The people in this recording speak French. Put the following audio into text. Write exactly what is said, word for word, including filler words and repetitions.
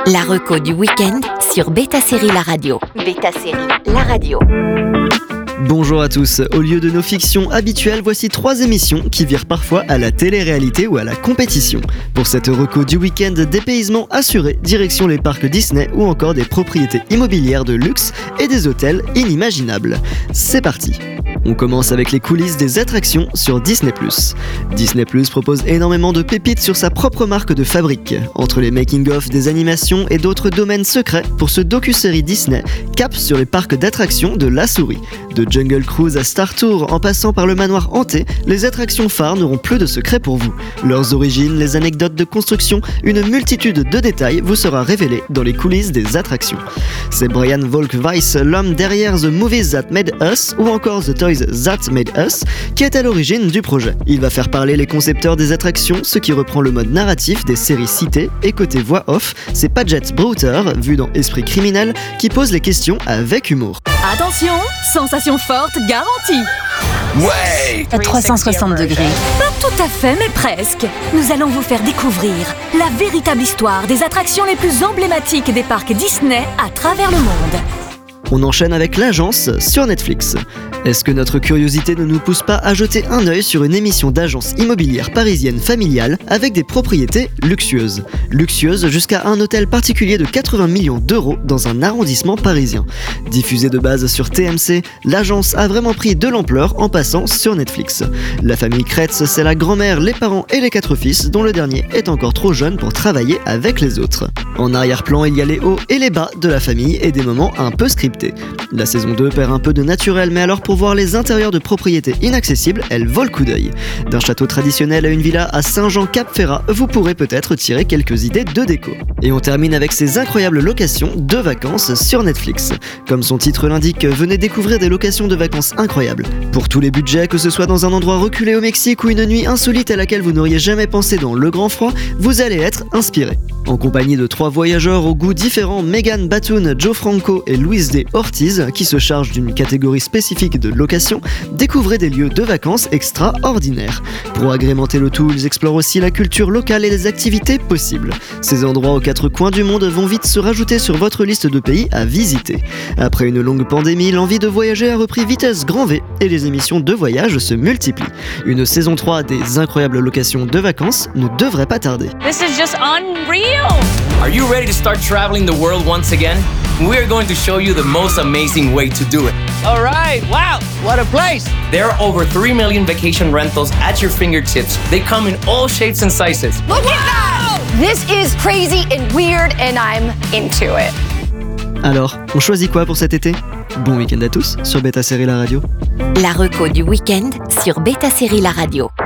La reco du week-end sur Beta Série La Radio. Beta Série La Radio. Bonjour à tous, au lieu de nos fictions habituelles, voici trois émissions qui virent parfois à la télé-réalité ou à la compétition. Pour cette reco du week-end, dépaysement assuré, direction les parcs Disney ou encore des propriétés immobilières de luxe et des hôtels inimaginables. C'est parti! On commence avec les coulisses des attractions sur Disney plus. Disney plus propose énormément de pépites sur sa propre marque de fabrique. Entre les making-of des animations et d'autres domaines secrets, pour ce docu-série Disney cap sur les parcs d'attractions de La Souris. De Jungle Cruise à Star Tour, en passant par le manoir hanté, les attractions phares n'auront plus de secrets pour vous. Leurs origines, les anecdotes de construction, une multitude de détails vous sera révélée dans les coulisses des attractions. C'est Brian Volk-Weiss, l'homme derrière The Movies That Made Us ou encore The Toys That Made Us, qui est à l'origine du projet. Il va faire parler les concepteurs des attractions, ce qui reprend le mode narratif des séries citées, et côté voix off, c'est Paget Browter, vu dans Esprit criminel, qui pose les questions avec humour. Attention, sensation forte garantie. Ouais, À trois cent soixante degrés. Pas tout à fait, mais presque. Nous allons vous faire découvrir la véritable histoire des attractions les plus emblématiques des parcs Disney à travers le monde. On enchaîne avec l'agence sur Netflix. Est-ce que notre curiosité ne nous pousse pas à jeter un œil sur une émission d'agence immobilière parisienne familiale avec des propriétés luxueuses Luxueuses jusqu'à un hôtel particulier de quatre-vingts millions d'euros dans un arrondissement parisien. Diffusée de base sur T M C, l'agence a vraiment pris de l'ampleur en passant sur Netflix. La famille Kretz, c'est la grand-mère, les parents et les quatre fils, dont le dernier est encore trop jeune pour travailler avec les autres. En arrière-plan, il y a les hauts et les bas de la famille et des moments un peu scriptés. La saison deux perd un peu de naturel, mais alors pour voir les intérieurs de propriétés inaccessibles, elle vole coup d'œil. D'un château traditionnel à une villa à Saint-Jean-Cap-Ferrat, vous pourrez peut-être tirer quelques idées de déco. Et on termine avec ces incroyables locations de vacances sur Netflix. Comme son titre l'indique, venez découvrir des locations de vacances incroyables. Pour tous les budgets, que ce soit dans un endroit reculé au Mexique ou une nuit insolite à laquelle vous n'auriez jamais pensé dans le grand froid, vous allez être inspiré. En compagnie de trois voyageurs aux goûts différents, Megan Batoon, Joe Franco et Luis de Ortiz, qui se chargent d'une catégorie spécifique de location, découvrez des lieux de vacances extraordinaires. Pour agrémenter le tout, ils explorent aussi la culture locale et les activités possibles. Ces endroits aux quatre coins du monde vont vite se rajouter sur votre liste de pays à visiter. Après une longue pandémie, l'envie de voyager a repris vitesse grand V et les émissions de voyage se multiplient. Une saison trois des incroyables locations de vacances ne devrait pas tarder. This is just unreal. Are you ready to start traveling the world once again? We are going to show you the most amazing way to do it. All right, wow, what a place! There are over three million vacation rentals at your fingertips. They come in all shapes and sizes. Look at that! This is crazy and weird and I'm into it. Alors, on choisit quoi pour cet été ? Bon week-end à tous sur Beta Série La Radio. La reco du week-end sur Beta Série La Radio.